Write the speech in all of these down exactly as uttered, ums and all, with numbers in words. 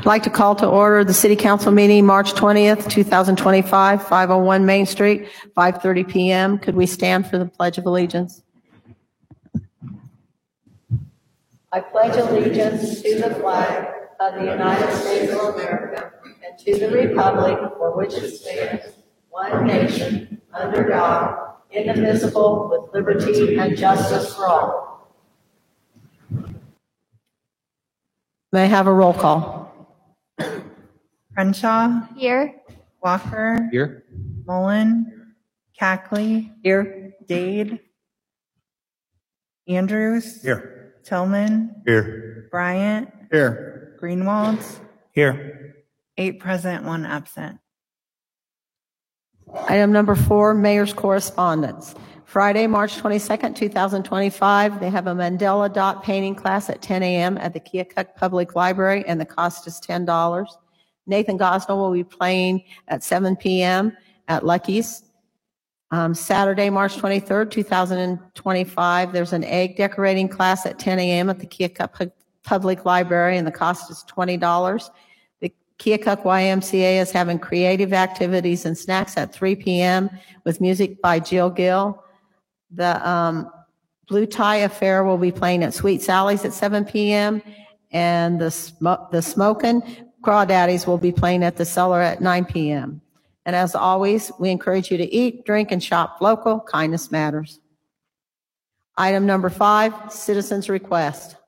like to call to order the City Council meeting March twentieth, two thousand twenty-five, five oh one Main Street, five thirty p m Could we stand for the Pledge of Allegiance? I pledge allegiance to the flag of the United States of America and to the republic for which it stands, one nation, under God, indivisible, with liberty and justice for all. May I have a roll call? Crenshaw. Here. Walker. Here. Mullen. Cackley. Here. Dade. Andrews. Here. Tillman. Here. Bryant. Here. Greenwald. Here. Eight present, one absent. Item number four, Mayor's Correspondence. Friday, March twenty-second, two thousand twenty-five, they have a Mandela dot painting class at ten a m at the Keokuk Public Library, and the cost is ten dollars. Nathan Gosnell will be playing at seven p m at Lucky's. Um, Saturday, March twenty-third, two thousand twenty-five, there's an egg decorating class at ten a m at the Keokuk Public Library, and the cost is twenty dollars. The Keokuk Y M C A is having creative activities and snacks at three p m with music by Jill Gill. The um, Blue Tie Affair will be playing at Sweet Sally's at seven p m and the Sm- the Smokin' Crawdaddies will be playing at the Cellar at nine p m And as always, we encourage you to eat, drink, and shop local. Kindness matters. Item number five, citizens' request.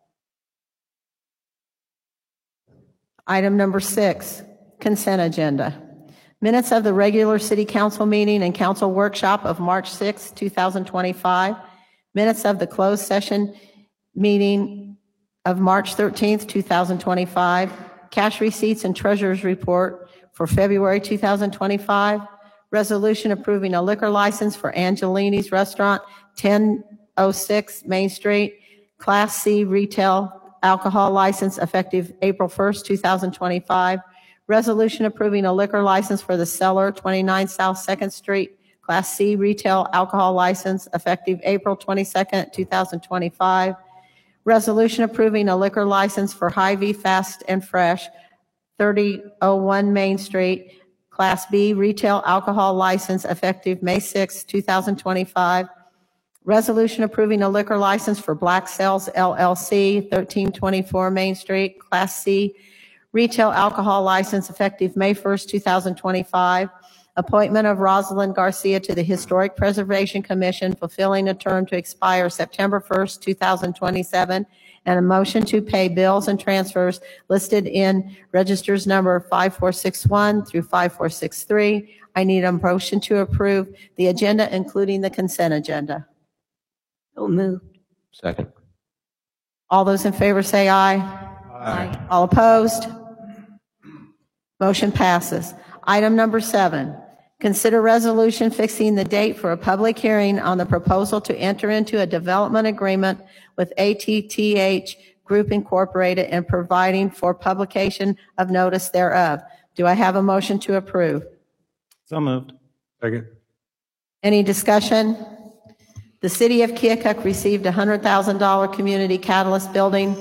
Item number six, consent agenda. Minutes of the regular City Council meeting and council workshop of March sixth, two thousand twenty-five. Minutes of the closed session meeting of March thirteenth, two thousand twenty-five. Cash receipts and treasurer's report for February two thousand twenty-five. Resolution approving a liquor license for Angelini's Restaurant, ten oh six Main Street, Class C retail alcohol license effective April first, two thousand twenty-five. Resolution approving a liquor license for the Cellar, twenty-nine South second Street, Class C retail alcohol license effective April twenty-second, two thousand twenty-five. Resolution approving a liquor license for Hy-Vee Fast and Fresh, thirty oh one Main Street, Class B retail alcohol license effective May sixth, two thousand twenty-five. Resolution approving a liquor license for Black Cells L L C, thirteen twenty-four Main Street, Class C retail alcohol license effective May first, two thousand twenty-five. Appointment of Rosalind Garcia to the Historic Preservation Commission, fulfilling a term to expire September first, two thousand twenty-seven, and a motion to pay bills and transfers listed in registers number five four six one through five four six three. I need a motion to approve the agenda, including the consent agenda. So moved. Second. All those in favor say aye. Aye. All opposed? Motion passes. Item number seven, consider resolution fixing the date for a public hearing on the proposal to enter into a development agreement with A T T H Group Incorporated and providing for publication of notice thereof. Do I have a motion to approve? So moved. Second. Any discussion? The City of Keokuk received a one hundred thousand dollars Community Catalyst Building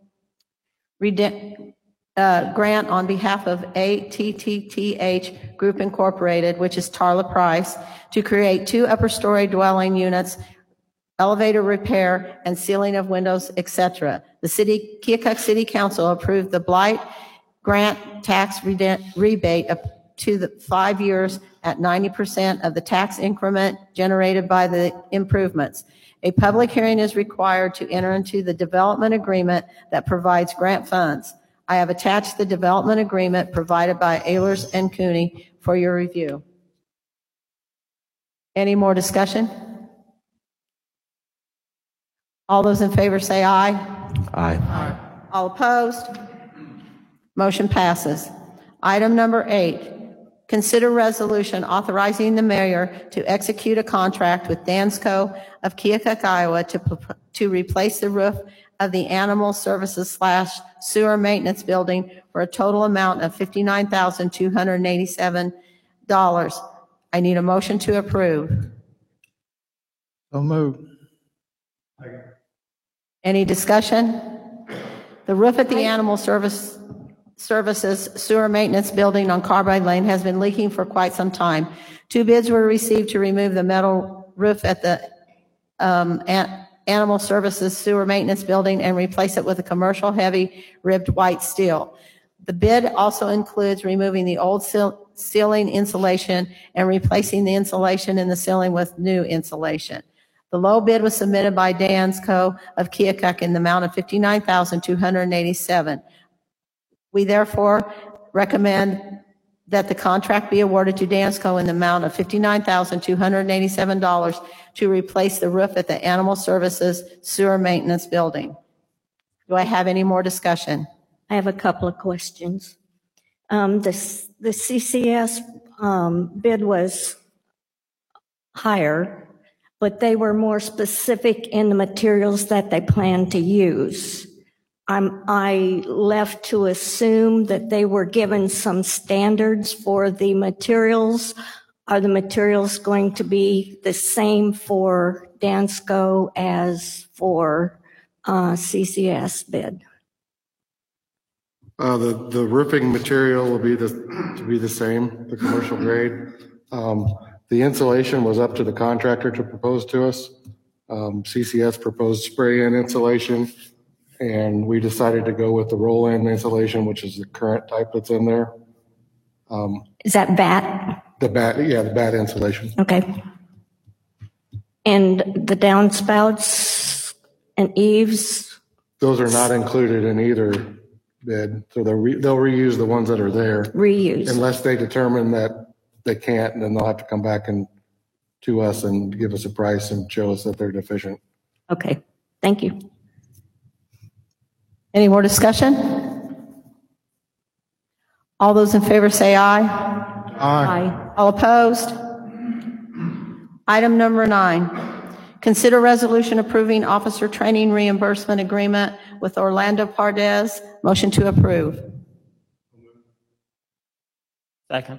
Rede- uh, grant on behalf of A T T T H Group Incorporated, which is Tarla Price, to create two upper story dwelling units, elevator repair, and sealing of windows, et cetera. The City Keokuk City Council approved the Blight Grant tax rede- rebate up to the five years at ninety percent of the tax increment generated by the improvements. A public hearing is required to enter into the development agreement that provides grant funds. I have attached the development agreement provided by Ehlers and Cooney for your review. Any more discussion? All those in favor say aye. Aye. Aye. All opposed? Motion passes. Item number eight, consider resolution authorizing the mayor to execute a contract with Dansco of Keokuk, Iowa to, to replace the roof of the animal services slash sewer maintenance building for a total amount of fifty-nine thousand two hundred eighty-seven dollars. I need a motion to approve. So moved. Any discussion? The roof at the animal service, Services Sewer Maintenance Building on Carbide Lane has been leaking for quite some time. Two bids were received to remove the metal roof at the um, an- Animal Services Sewer Maintenance Building and replace it with a commercial heavy ribbed white steel. The bid also includes removing the old seal- ceiling insulation and replacing the insulation in the ceiling with new insulation. The low bid was submitted by Dansco of Keokuk in the amount of fifty-nine thousand two hundred eighty-seven dollars. We therefore recommend that the contract be awarded to Dansco in the amount of fifty-nine thousand two hundred eighty-seven dollars to replace the roof at the Animal Services Sewer Maintenance Building. Do I have any more discussion? I have a couple of questions. Um, the, s- the C C S um, bid was higher, but they were more specific in the materials that they planned to use. I'm, I left to assume that they were given some standards for the materials. Are the materials going to be the same for Dansco as for uh, C C S bid? Uh, the, the roofing material will be the, to be the same, the commercial grade. Um, the insulation was up to the contractor to propose to us. Um, C C S proposed spray-in insulation, and we decided to go with the roll-in insulation, which is the current type that's in there. Um, Is that bat? the bat, yeah, the bat insulation. Okay. And the downspouts and eaves? Those are not included in either bid, so they'll, re, they'll reuse the ones that are there. Reuse. Unless they determine that they can't, and then they'll have to come back and to us and give us a price and show us that they're deficient. Okay, thank you. Any more discussion? All those in favor say aye. Aye. All opposed? Item number nine, consider resolution approving officer training reimbursement agreement with Orlando Pardez. Motion to approve. Second.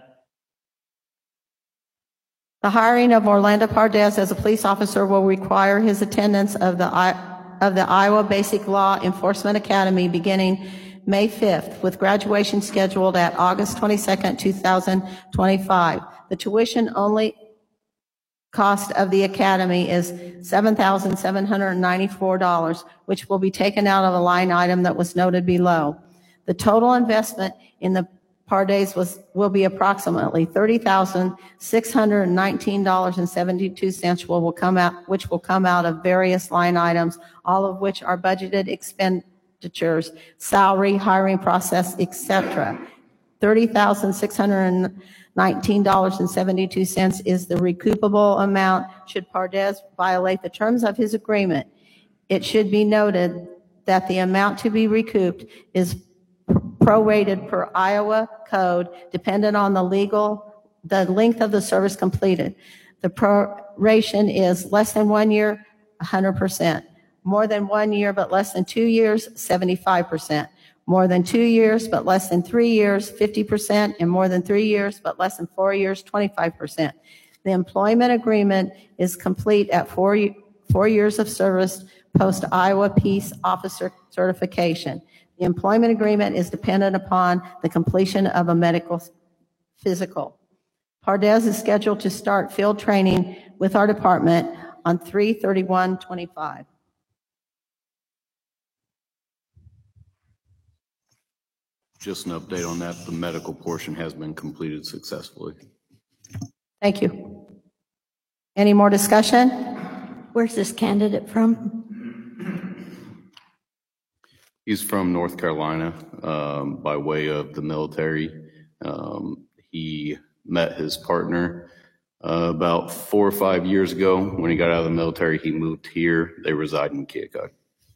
The hiring of Orlando Pardez as a police officer will require his attendance of the I- of the Iowa Basic Law Enforcement Academy beginning May fifth, with graduation scheduled at August twenty-second, two thousand twenty-five. The tuition only cost of the academy is seven thousand seven hundred ninety-four dollars, which will be taken out of a line item that was noted below. The total investment in the Pardez was, will be approximately thirty thousand six hundred nineteen dollars and seventy-two cents, will, will come out, which will come out of various line items, all of which are budgeted expenditures, salary, hiring process, et cetera. thirty thousand six hundred nineteen dollars and seventy-two cents is the recoupable amount should Pardez violate the terms of his agreement. It should be noted that the amount to be recouped is prorated per Iowa code, dependent on the legal, the length of the service completed. The proration is less than one year, one hundred percent. More than one year but less than two years, seventy-five percent. More than two years but less than three years, fifty percent. And more than three years but less than four years, twenty-five percent. The employment agreement is complete at four, four years of service post Iowa Peace Officer certification. The employment agreement is dependent upon the completion of a medical physical. Pardez is scheduled to start field training with our department on three thirty-one twenty-five. Just an update on that. The medical portion has been completed successfully. Thank you. Any more discussion? Where's this candidate from? He's from North Carolina um, by way of the military. Um, he met his partner uh, about four or five years ago. When he got out of the military, he moved here. They reside in Keokuk.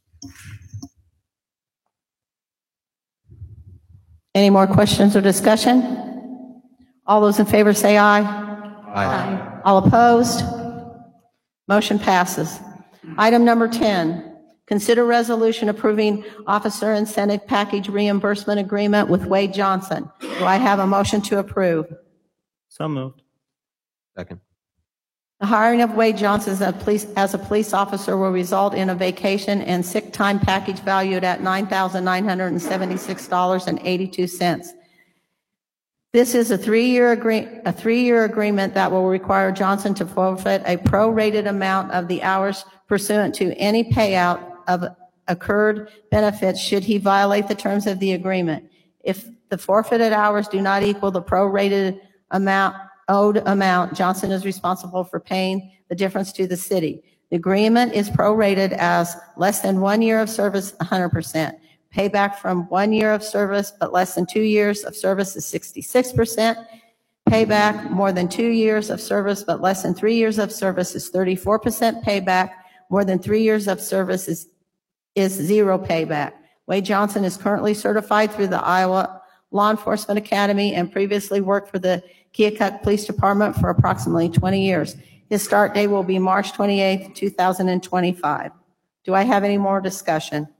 Any more questions or discussion? All those in favor say aye. Aye. All opposed? Motion passes. Item number ten. Consider resolution approving officer incentive package reimbursement agreement with Wade Johnson. Do I have a motion to approve? So moved. Second. The hiring of Wade Johnson as a police, as a police officer will result in a vacation and sick time package valued at nine thousand nine hundred seventy-six dollars and eighty-two cents. This is a three-year agree, a three-year agreement that will require Johnson to forfeit a prorated amount of the hours pursuant to any payout of accrued benefits should he violate the terms of the agreement. If the forfeited hours do not equal the prorated amount, owed amount, Johnson is responsible for paying the difference to the city. The agreement is prorated as less than one year of service, one hundred percent. Payback from one year of service but less than two years of service is sixty-six percent. Payback more than two years of service but less than three years of service is thirty-four percent payback. More than three years of service is, is zero payback. Wade Johnson is currently certified through the Iowa Law Enforcement Academy and previously worked for the Keokuk Police Department for approximately twenty years. His start date will be March twenty-eighth, two thousand twenty-five. Do I have any more discussion?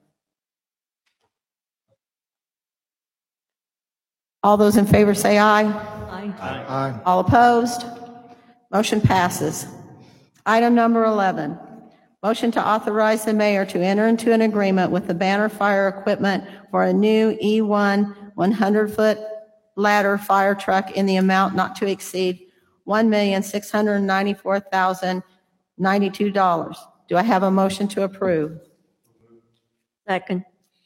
All those in favor say aye. Aye. Aye. All opposed? Motion passes. Item number eleven, motion to authorize the mayor to enter into an agreement with the Banner Fire Equipment for a new E one one hundred foot ladder fire truck in the amount not to exceed one million six hundred ninety-four thousand ninety-two dollars. Do I have a motion to approve? Second.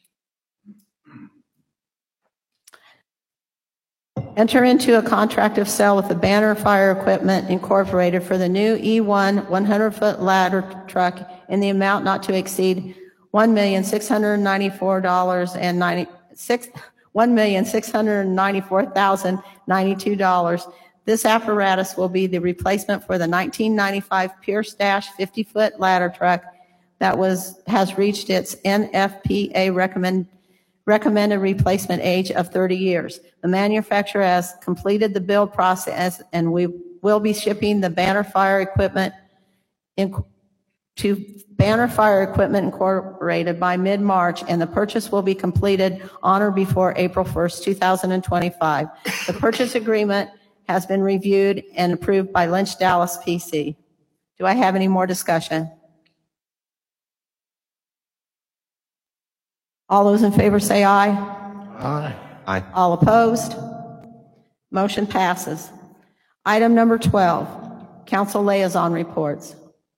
Enter into a contract of sale with the Banner Fire Equipment Incorporated for the new E one one hundred foot ladder truck in the amount not to exceed one million six hundred ninety-four dollars and ninety-six one million six hundred ninety-four thousand ninety-two dollars. This apparatus will be the replacement for the nineteen ninety-five Pierce Dash fifty foot ladder truck that was has reached its N F P A recommend recommended replacement age of thirty years. The manufacturer has completed the build process and we will be shipping the Banner Fire Equipment in, to Banner Fire Equipment Incorporated by mid-March, and the purchase will be completed on or before April first, two thousand twenty-five. The purchase agreement has been reviewed and approved by Lynch Dallas P C. Do I have any more discussion? All those in favor say aye. Aye. Aye. All opposed? Motion passes. Item number twelve, council liaison reports.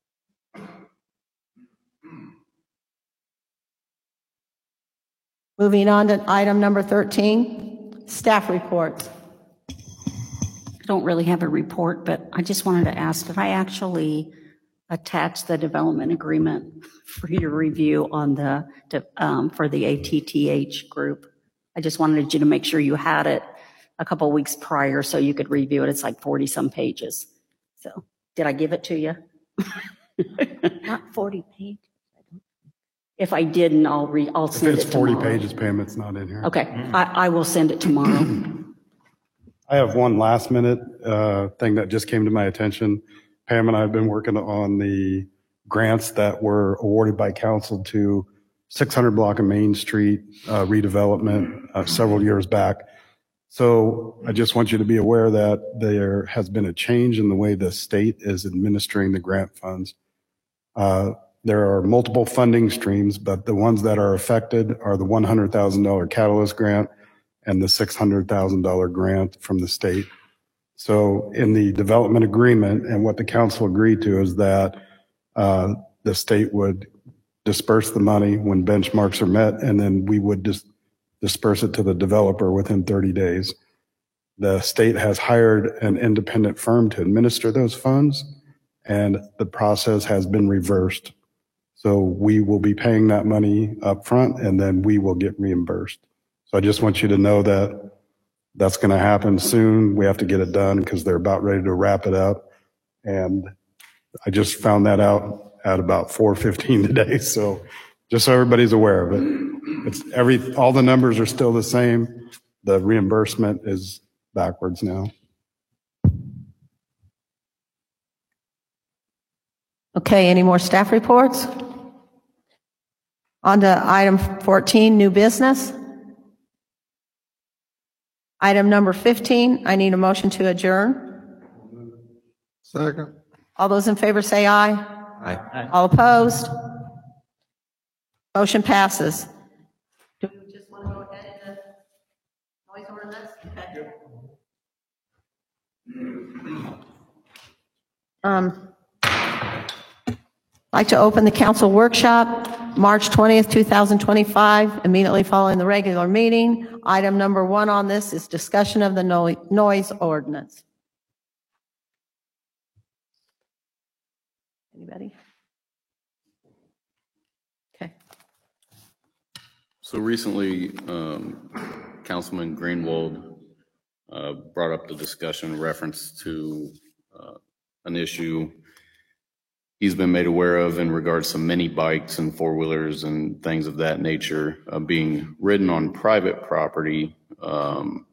Moving on to item number thirteen, staff reports. I don't really have a report, but I just wanted to ask if I actually attach the development agreement for your review on the, um, for the A T T H group. I just wanted you to make sure you had it a couple weeks prior so you could review it. It's like forty some pages. So did I give it to you? Not forty pages. If I didn't, I'll re, I'll If send it it's forty tomorrow. pages, Pam, it's not in here. Okay, I, I will send it tomorrow. I have one last minute uh, thing that just came to my attention. Pam and I have been working on the grants that were awarded by council to six hundred block of Main Street uh, redevelopment uh, several years back. So I just want you to be aware that there has been a change in the way the state is administering the grant funds. Uh, there are multiple funding streams, but the ones that are affected are the one hundred thousand dollars Catalyst grant and the six hundred thousand dollars grant from the state. So in the development agreement, and what the council agreed to is that uh, the state would disperse the money when benchmarks are met, and then we would dis- disperse it to the developer within thirty days. The state has hired an independent firm to administer those funds, and the process has been reversed. So we will be paying that money up front, and then we will get reimbursed. So I just want you to know that that's going to happen soon. We have to get it done because they're about ready to wrap it up. And I just found that out at about four fifteen today. So just so everybody's aware of it, it's every, all the numbers are still the same. The reimbursement is backwards now. Okay, any more staff reports? On to item fourteen, new business. Item number fifteen, I need a motion to adjourn. Second. All those in favor say aye. Aye. All opposed? Motion passes. Do we just want to go ahead and the noise ordinance? Okay. Um, I'd like to open the council workshop, March twentieth, two thousand twenty-five, immediately following the regular meeting. Item number one on this is discussion of the no- noise ordinance. Anybody? Okay. So recently, um, Councilman Greenwald uh, brought up the discussion in reference to uh, an issue he's been made aware of in regards to mini bikes and four-wheelers and things of that nature uh, being ridden on private property um,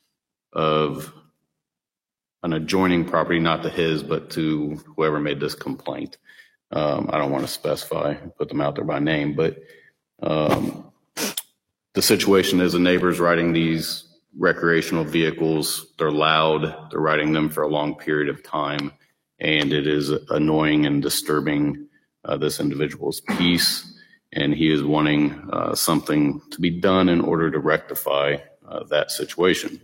of an adjoining property, not to his, but to whoever made this complaint. Um, I don't want to specify, put them out there by name, but um, the situation is a neighbor's riding these recreational vehicles. They're loud. They're riding them for a long period of time, and it is annoying and disturbing uh, this individual's peace. And he is wanting uh, something to be done in order to rectify uh, that situation.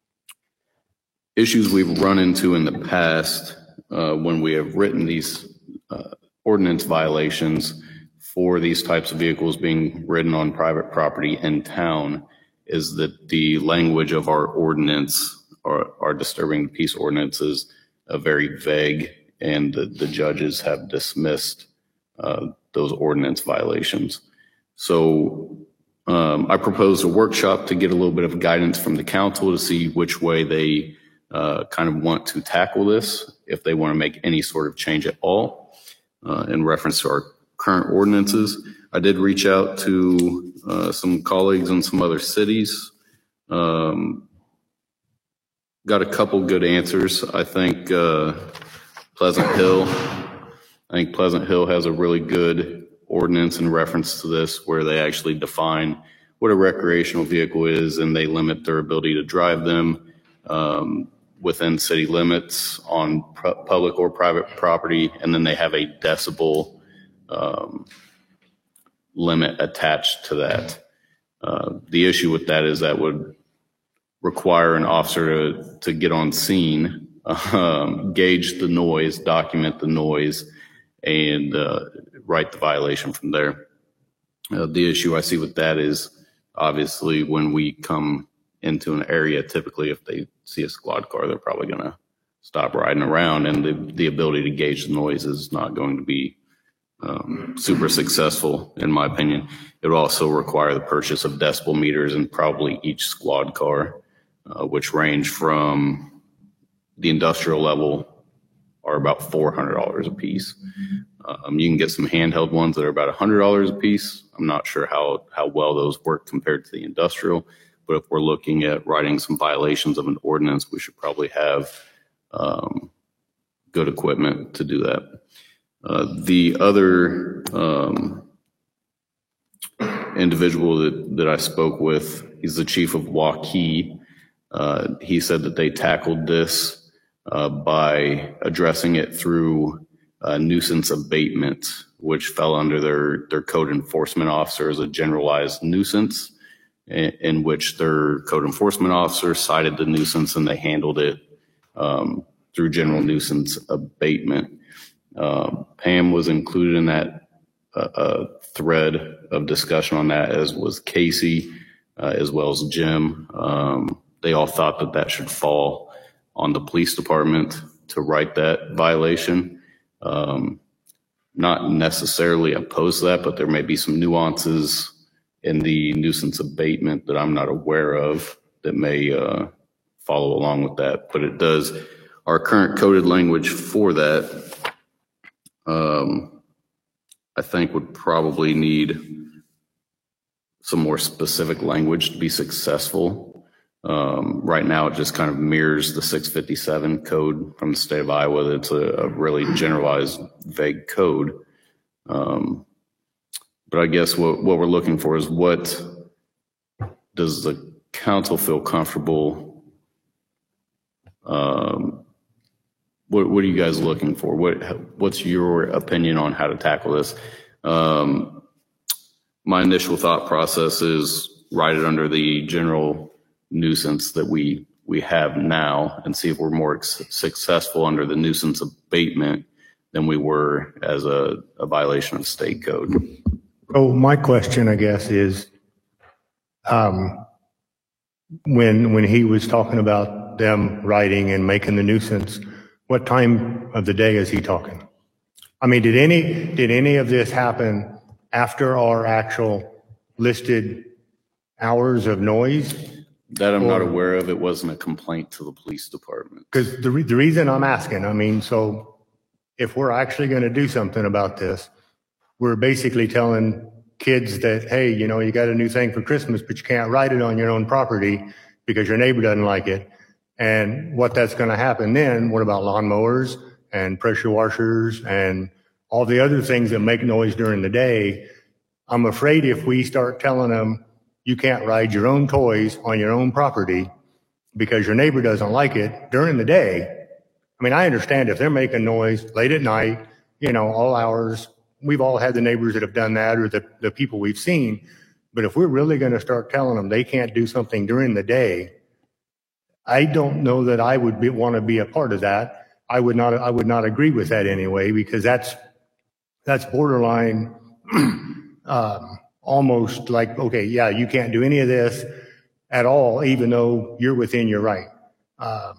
Issues we've run into in the past uh, when we have written these uh, ordinance violations for these types of vehicles being ridden on private property in town is that the language of our ordinance, our, our disturbing peace ordinance, is uh, very vague, and the, the judges have dismissed uh, those ordinance violations. So um, I proposed a workshop to get a little bit of guidance from the council to see which way they uh, kind of want to tackle this, if they want to make any sort of change at all uh, in reference to our current ordinances. I did reach out to uh, some colleagues in some other cities. Um, got a couple good answers. I think uh, Pleasant Hill, I think Pleasant Hill has a really good ordinance in reference to this, where they actually define what a recreational vehicle is, and they limit their ability to drive them um, within city limits on pu- public or private property, and then they have a decibel um, limit attached to that. Uh, the issue with that is that would require an officer to, to get on scene, um, gauge the noise, document the noise, and uh, write the violation from there. Uh, the issue I see with that is obviously when we come into an area, typically if they see a squad car, they're probably going to stop riding around, and the, the ability to gauge the noise is not going to be um, super successful, in my opinion. It would also require the purchase of decibel meters in probably each squad car, uh, which range from the industrial level are about four hundred dollars a piece. Um, you can get some handheld ones that are about one hundred dollars a piece. I'm not sure how, how well those work compared to the industrial, but if we're looking at writing some violations of an ordinance, we should probably have um, good equipment to do that. Uh, the other um, individual that, that I spoke with, he's the chief of Waukee. Uh, he said that they tackled this uh, by addressing it through uh, nuisance abatement, which fell under their, their code enforcement officer as a generalized nuisance, in, in which their code enforcement officer cited the nuisance and they handled it um, through general nuisance abatement. Um, Pam was included in that uh, uh, thread of discussion on that, as was Casey, uh, as well as Jim. Um, they all thought that that should fall on the police department to write that violation. Um, not necessarily opposed to that, but there may be some nuances in the nuisance abatement that I'm not aware of that may uh, follow along with that. But it does, our current coded language for that, um, I think would probably need some more specific language to be successful. Um, right now, it just kind of mirrors the six fifty-seven code from the state of Iowa. It's a, a really generalized, vague code. Um, but I guess what, what we're looking for is, what does the council feel comfortable um, what, what are you guys looking for? What, what's your opinion on how to tackle this? Um, my initial thought process is write it under the general nuisance that we, we have now and see if we're more ex- successful under the nuisance abatement than we were as a, a violation of state code. So my question, I guess, is, um, when, when he was talking about them writing and making the nuisance, what time of the day is he talking? I mean, did any, did any of this happen after our actual listed hours of noise? That I'm not aware of. It wasn't a complaint to the police department. Because the, re- the reason I'm asking, I mean, so if we're actually going to do something about this, we're basically telling kids that, hey, you know, you got a new thing for Christmas, but you can't ride it on your own property because your neighbor doesn't like it. And what that's going to happen then, what about lawnmowers and pressure washers and all the other things that make noise during the day? I'm afraid if we start telling them you can't ride your own toys on your own property because your neighbor doesn't like it during the day. I mean, I understand if they're making noise late at night, you know, all hours. We've all had the neighbors that have done that or the, the people we've seen. But if we're really going to start telling them they can't do something during the day, I don't know that I would be, want to be a part of that. I would not, I would not agree with that anyway, because that's, that's borderline, um, almost like, okay, yeah, you can't do any of this at all, even though you're within your right. Um,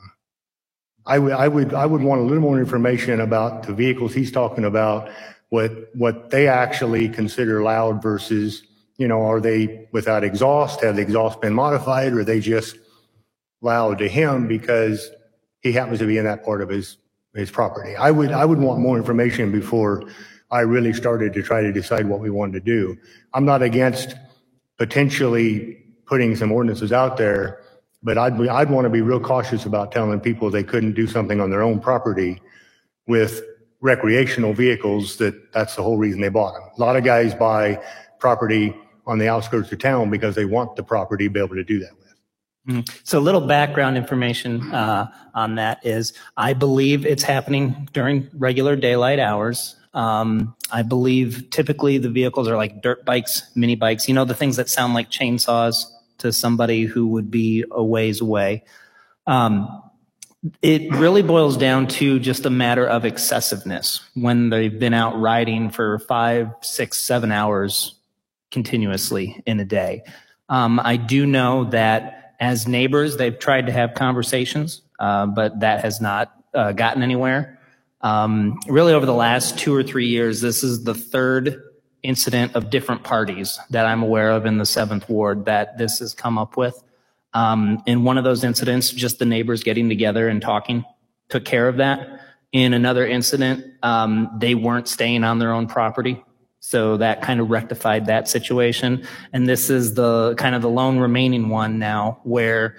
I would, I would, I would want a little more information about the vehicles he's talking about, what, what they actually consider loud versus, you know, are they without exhaust? Have the exhaust been modified, or are they just loud to him because he happens to be in that part of his, his property? I would, I would want more information before I really started to try to decide what we wanted to do. I'm not against potentially putting some ordinances out there, but I'd be, I'd want to be real cautious about telling people they couldn't do something on their own property with recreational vehicles, that that's the whole reason they bought them. A lot of guys buy property on the outskirts of town because they want the property to be able to do that with. Mm-hmm. So a little background information uh, on that is I believe it's happening during regular daylight hours. Um, I believe typically the vehicles are like dirt bikes, mini bikes, you know, the things that sound like chainsaws to somebody who would be a ways away. Um, it really boils down to just a matter of excessiveness when they've been out riding for five, six, seven hours continuously in a day. Um, I do know that as neighbors, they've tried to have conversations, uh, but that has not uh, gotten anywhere. Um, really over the last two or three years, this is the third incident of different parties that I'm aware of in the seventh ward that this has come up with. Um, in one of those incidents, just the neighbors getting together and talking took care of that. In another incident, um, they weren't staying on their own property. So that kind of rectified that situation. And this is the kind of the lone remaining one now where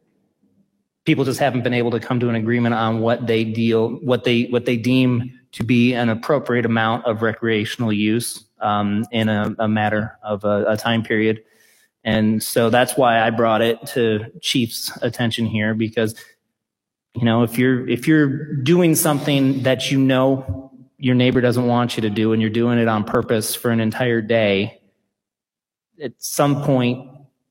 people just haven't been able to come to an agreement on what they deal, what they, what they deem to be an appropriate amount of recreational use, um, in a, a matter of a, a time period. And so that's why I brought it to Chief's attention here, because, you know, if you're, if you're doing something that you know your neighbor doesn't want you to do and you're doing it on purpose for an entire day, at some point,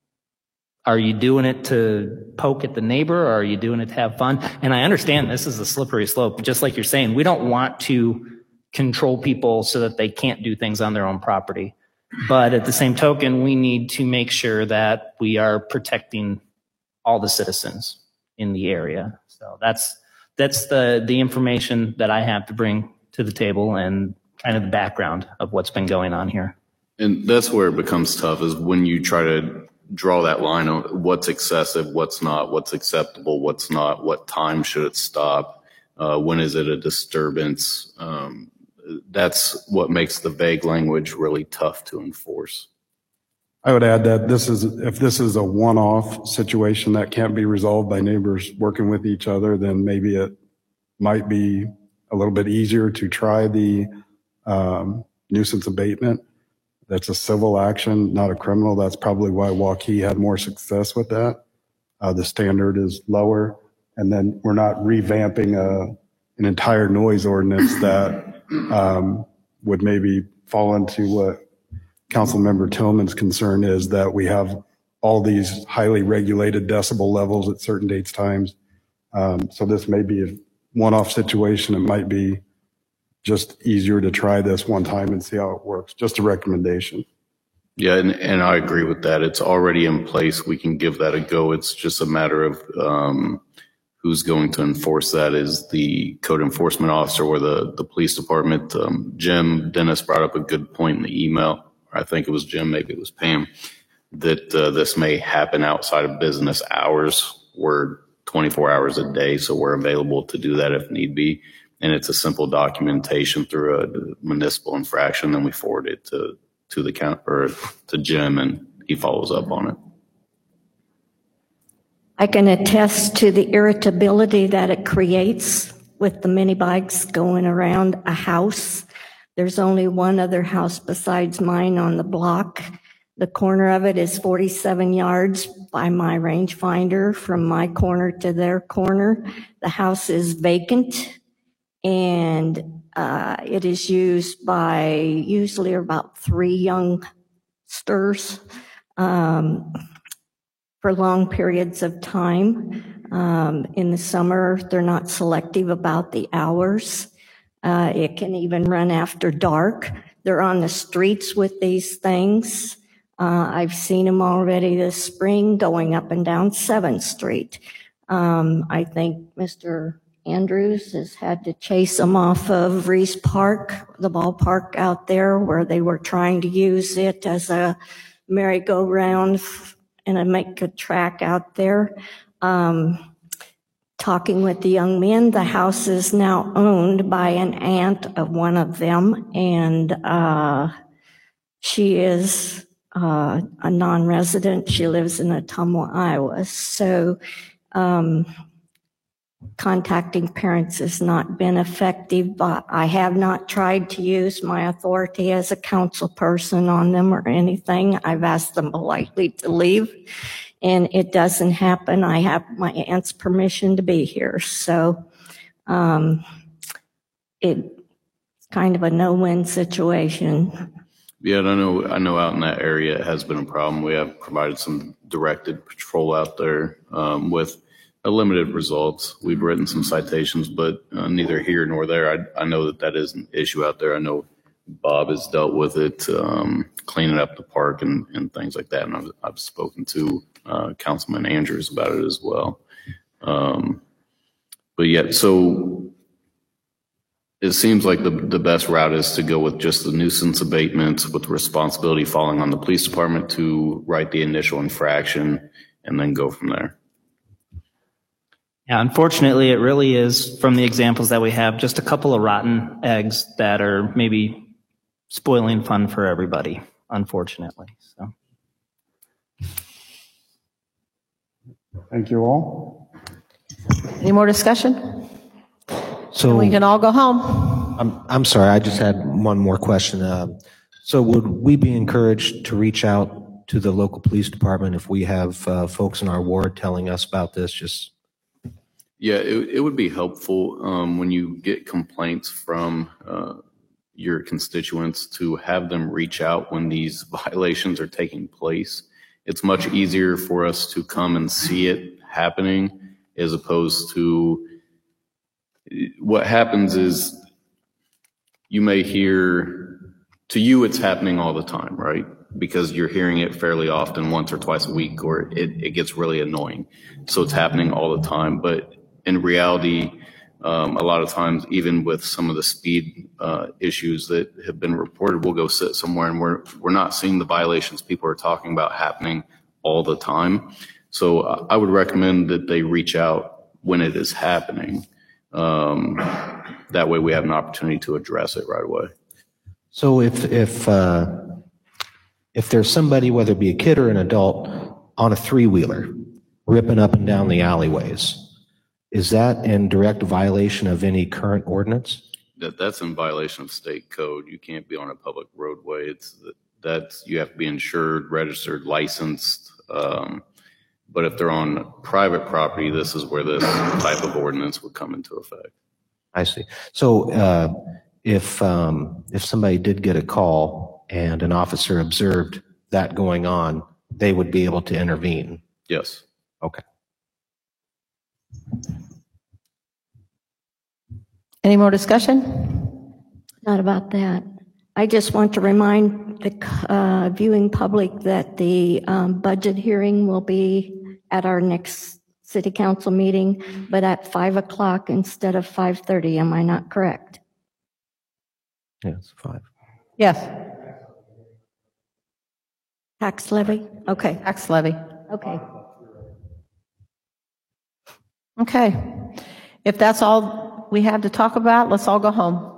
are you doing it to poke at the neighbor, or are you doing it to have fun? And I understand this is a slippery slope, just like you're saying. We don't want to control people so that they can't do things on their own property. But at the same token, we need to make sure that we are protecting all the citizens in the area. So that's that's the the information that I have to bring to the table and kind of the background of what's been going on here. And that's where it becomes tough, is when you try to draw that line on what's excessive, what's not, what's acceptable, what's not, what time should it stop, uh, when is it a disturbance. Um, that's what makes the vague language really tough to enforce. I would add that this is, if this is a one-off situation that can't be resolved by neighbors working with each other, then maybe it might be a little bit easier to try the um, nuisance abatement. That's a civil action, not a criminal. That's probably why Waukee had more success with that. Uh, the standard is lower, and then we're not revamping a an entire noise ordinance that um, would maybe fall into what Councilmember Tillman's concern is, that we have all these highly regulated decibel levels at certain dates, times. Um, so this may be a one-off situation. It might be just easier to try this one time and see how it works. Just a recommendation. Yeah, and, and I agree with that. It's already in place. We can give that a go. It's just a matter of um, who's going to enforce that. Is the code enforcement officer or the, the police department? Um, Jim Dennis brought up a good point in the email. I think it was Jim, maybe it was Pam, that uh, this may happen outside of business hours. We're twenty-four hours a day, so we're available to do that if need be. And it's a simple documentation through a municipal infraction. Then we forward it to, to the count or to Jim, and he follows up on it. I can attest to the irritability that it creates with the mini bikes going around a house. There's only one other house besides mine on the block. The corner of it is forty-seven yards by my rangefinder from my corner to their corner. The house is vacant, and uh, it is used by usually about three youngsters um, for long periods of time. Um, in the summer, they're not selective about the hours. Uh, it can even run after dark. They're on the streets with these things. Uh, I've seen them already this spring going up and down seventh street. Um, I think Mister Andrews has had to chase them off of Reese Park, the ballpark out there, where they were trying to use it as a merry-go-round and a make a track out there. Um, talking with the young men, the house is now owned by an aunt of one of them, and uh, she is uh, a non-resident. She lives in Ottumwa, Iowa. So um, contacting parents has not been effective, but I have not tried to use my authority as a council person on them or anything. I've asked them politely to leave, and it doesn't happen. I have my aunt's permission to be here. So um, it's kind of a no-win situation. Yeah, and I know, I know out in that area it has been a problem. We have provided some directed patrol out there um, with a limited results. We've written some citations, but uh, neither here nor there. I, I know that that is an issue out there. I know Bob has dealt with it, um, cleaning up the park and, and things like that. And I've, I've spoken to uh, Councilman Andrews about it as well. Um, but yeah, so it seems like the, the best route is to go with just the nuisance abatements, with responsibility falling on the police department to write the initial infraction and then go from there. Yeah, unfortunately, it really is, from the examples that we have, just a couple of rotten eggs that are maybe spoiling fun for everybody, unfortunately. So, Thank you all. Any more discussion? So We can all go home. I'm, I'm sorry, I just had one more question. Uh, so would we be encouraged to reach out to the local police department if we have uh, folks in our ward telling us about this? Just Yeah, it, it would be helpful um, when you get complaints from uh, your constituents to have them reach out when these violations are taking place. It's much easier for us to come and see it happening as opposed to what happens is you may hear, to you it's happening all the time, right? Because you're hearing it fairly often, once or twice a week, or it, it gets really annoying. So it's happening all the time. But in reality, um, a lot of times, even with some of the speed uh, issues that have been reported, we'll go sit somewhere and we're we're not seeing the violations people are talking about happening all the time. So uh, I would recommend that they reach out when it is happening. Um, that way we have an opportunity to address it right away. so if if uh, if there's somebody, whether it be a kid or an adult, on a three-wheeler ripping up and down the alleyways, is that in direct violation of any current ordinance? That that's in violation of state code. You can't be on a public roadway. It's that's you have to be insured, registered, licensed. Um, but if they're on private property, this is where this type of ordinance would come into effect. I see. So uh, if um, if somebody did get a call and an officer observed that going on, they would be able to intervene. Yes. Okay. Any more discussion? Not about that. I just want to remind the uh, viewing public that the um, budget hearing will be at our next city council meeting, but at five o'clock instead of five thirty. Am I not correct? Yeah, it's five. Yes, Tax levy? Okay, tax levy. okay. Okay. If that's all we have to talk about, let's all go home.